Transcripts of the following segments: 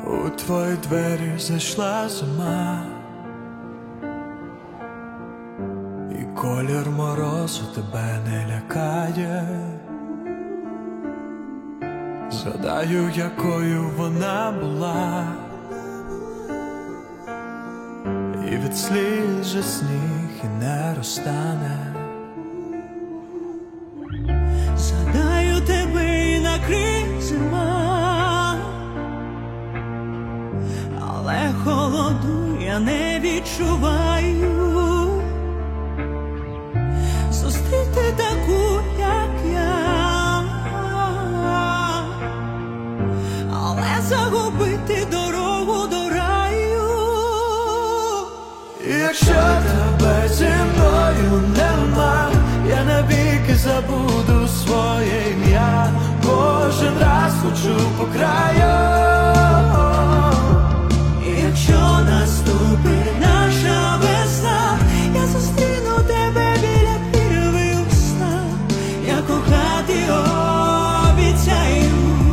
У твої двері зайшла зима, і колір морозу тебе не лякає. Згадаю, якою вона була, і від сліз же сніг і не розтане. Згадаю тебе і накрий зима, але холоду я не відчуваю. Зустріти таку, як я, але загубити дорогу до раю. І якщо тебе зі мною нема, я навіки забуду своє ім'я. Кожен раз хочу по краю. І якщо наступить наша весна, я зустріну тебе біля прірви у снах. Я кохати обіцяю.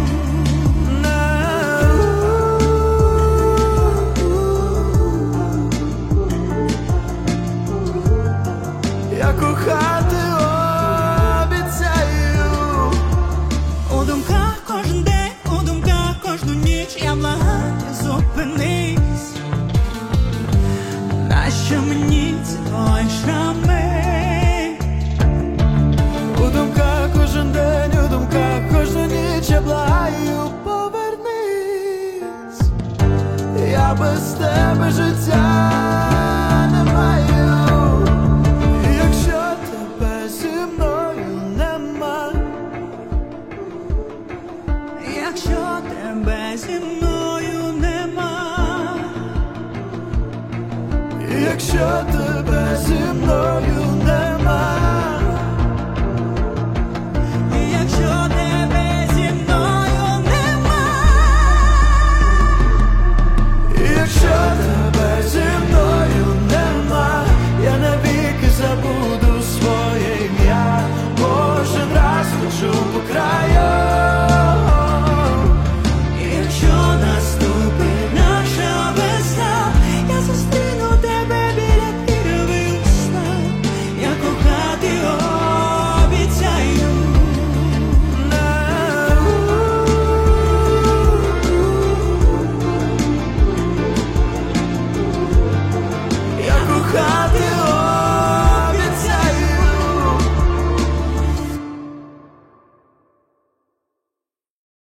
Я кохати обіцяю. У думках кожен день, у думках кожну ніч. Я благаю, зупинись. Нащо мені ці твої шрами? У думках кожен день, у думках кожну ніч. Я благаю, повернись. Я без тебе життя не маю. І якщо тебе зі мною нема, Якщо тебе зі мною нема, і якщо тебе зі мною